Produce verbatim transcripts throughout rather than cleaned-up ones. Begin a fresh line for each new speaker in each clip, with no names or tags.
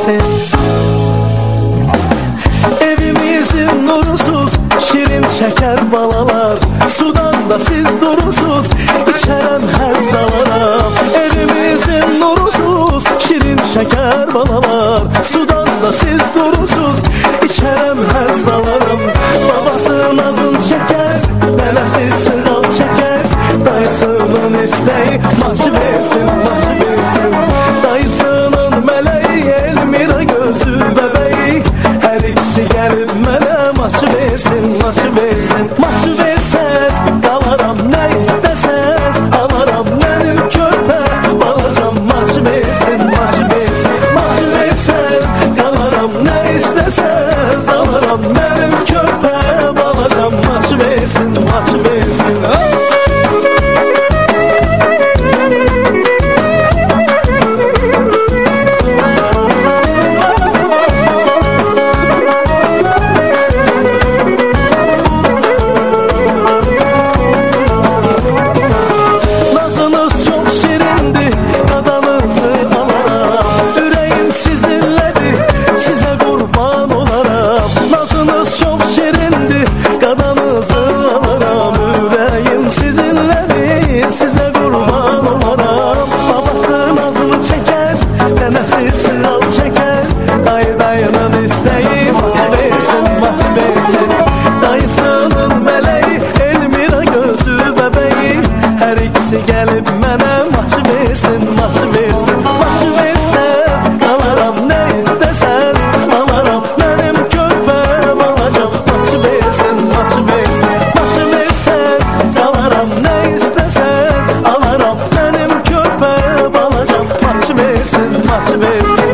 versin. Evimizin nurusuz şirin şeker balalar, sudan da siz durusuz içerem həzz alaram. Evimizin nurusuz şirin şeker balalar, sudan da siz durusuz içerem həzz alaram. Babası nazın çeker, nənəsi sığal çeker, dayısının isteği maçı versin, maçı versin. Dayısının meleği Elmira gözü bebeği, her ikisi gelip mənə maçı versin, maçı versin. Maçı versəz qalaram, nə istəsəz alaram. Mənim körpə balacam maçı versin, maçı versin. Maçı versəz qalaram, nə istəsəz alaram. Mənim körpə balacam maçı versin, maçı versin. Size kurban olaram. Babası nazını çeker, nənəsi sığal çeker, dayı dayının isteği maçı versin, maçı versin. Dayısının meleği Elmira gözü bebeği, her ikisi gelip mənə maçı versin, maçı versin. Maçı versəz qalaram, nə istəsəz alaram. Mənim körpəm alacam maçı versin, maçı versin. Maçı versəz qalaram, nə istəsəz alaram. Mənim körpə balacam maçı versin, maçı versin.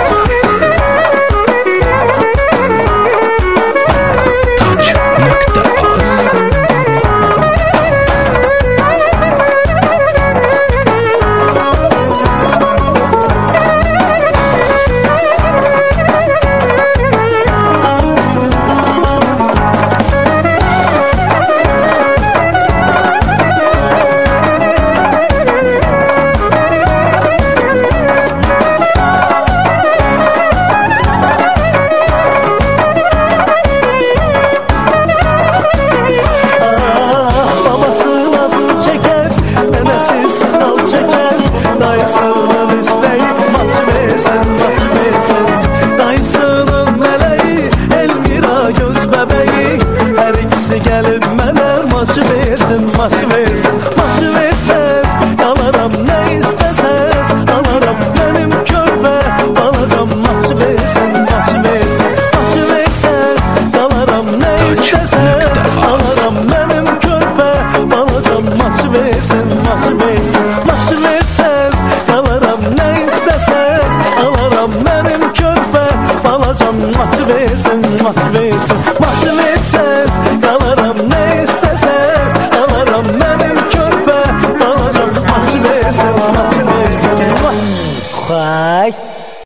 Dayısının isteği maçı versin, maçı versin. Dayısının meleği Elmira göz bebeği, her ikisi gelip mənə maçı versin, maçı versin. Maçı versəz qalaram, nə istəsəz alaram. Mənim körpə balacam maçı versin, maçı versin. Maçı versəz qalaram, nə istəsəz alaram. Mənim körpə balacam maçı versin, maçı versin. Maçı versəz qalaram, nə istəsəz alaram. Mənim körpə balacam maçı versin, maçı versin. Maçı versəz qalaram.